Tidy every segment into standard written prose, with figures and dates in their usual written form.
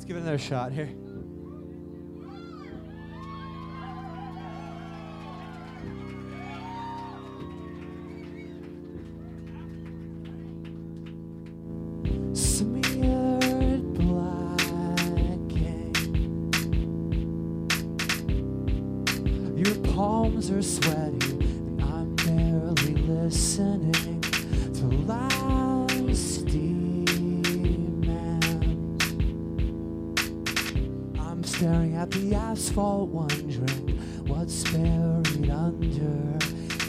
give it another shot here. Smeared black ink. Your palms are sweaty, and I'm barely listening to last demands. I'm staring at the asphalt, wondering what's buried under.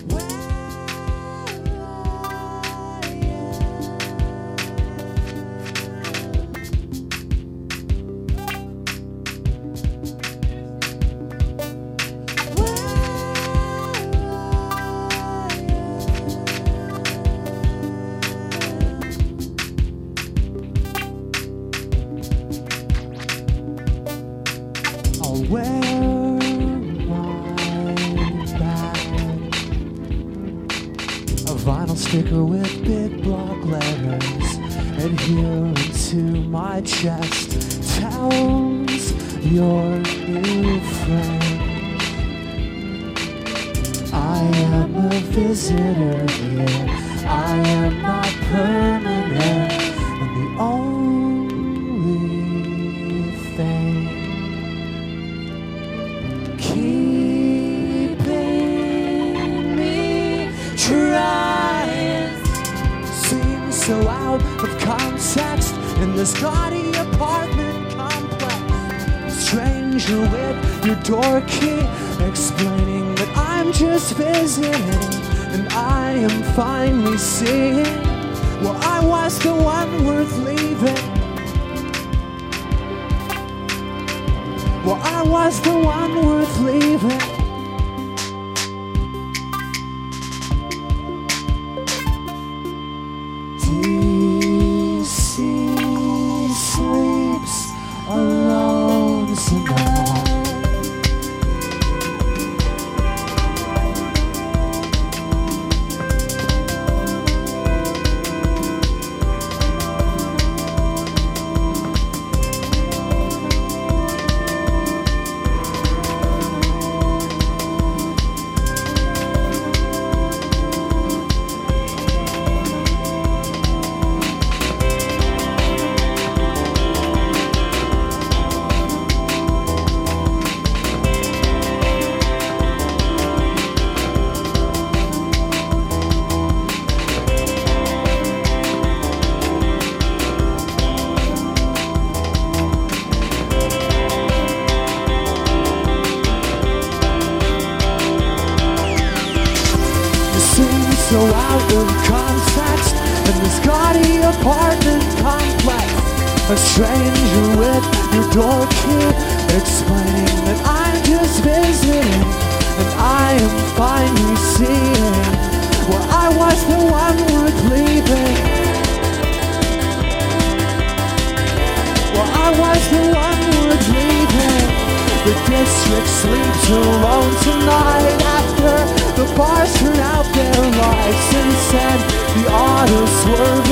I'll wear my bag, a vinyl sticker with big block letters adhering to my chest tells your new friend I am a visitor here, I am not permanent, and the only thing keeping me trying seems so out of context in this gaudy apartment complex. A stranger with your door key explaining that I'm just visiting, and I am finally seeing, well, I was the one worth leaving. Well, I was the one worth leaving. DC sleeps alone tonight. So out of context in this gaudy apartment complex. A stranger with your door key explaining that I'm just visiting, and I am finally seeing, well, I was the one worth leaving. Well, I was the one worth leaving. The district sleeps alone tonight after the bars turn out their lights and send the auto swerving.